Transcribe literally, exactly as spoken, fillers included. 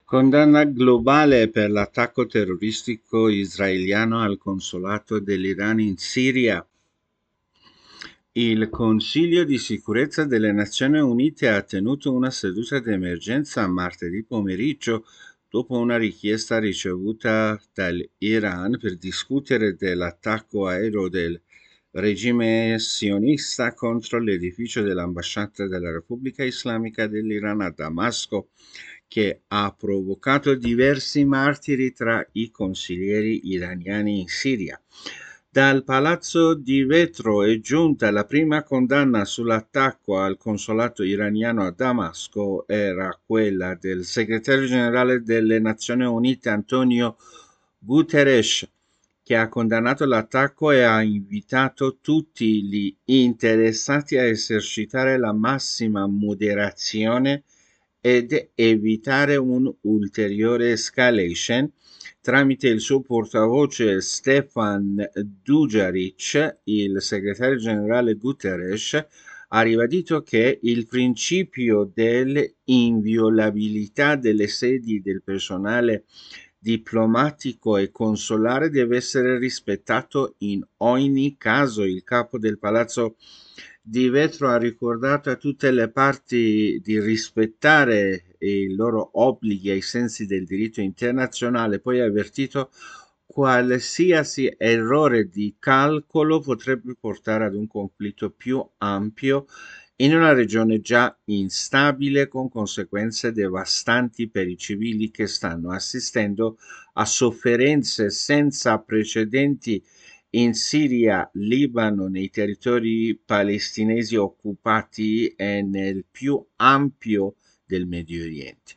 Condanna globale per l'attacco terroristico israeliano al consolato dell'Iran in Siria. Il Consiglio di sicurezza delle Nazioni Unite ha tenuto una seduta d'emergenza martedì pomeriggio dopo una richiesta ricevuta dall'Iran per discutere dell'attacco aereo del regime sionista contro l'edificio dell'ambasciata della Repubblica Islamica dell'Iran a Damasco, che ha provocato diversi martiri tra i consiglieri iraniani in Siria. Dal Palazzo di Vetro è giunta la prima condanna sull'attacco al consolato iraniano a Damasco. Era quella del segretario generale delle Nazioni Unite Antonio Guterres, che ha condannato l'attacco e ha invitato tutti gli interessati a esercitare la massima moderazione ed evitare un'ulteriore escalation. Tramite il suo portavoce Stefan Dujarric, il segretario generale Guterres ha ribadito che il principio dell'inviolabilità delle sedi del personale diplomatico e consolare deve essere rispettato in ogni caso. Il capo del Palazzo di Vetro ha ricordato a tutte le parti di rispettare i loro obblighi ai sensi del diritto internazionale, poi ha avvertito qualsiasi errore di calcolo potrebbe portare ad un conflitto più ampio in una regione già instabile, con conseguenze devastanti per i civili che stanno assistendo a sofferenze senza precedenti in Siria, Libano, nei territori palestinesi occupati e nel più ampio del Medio Oriente.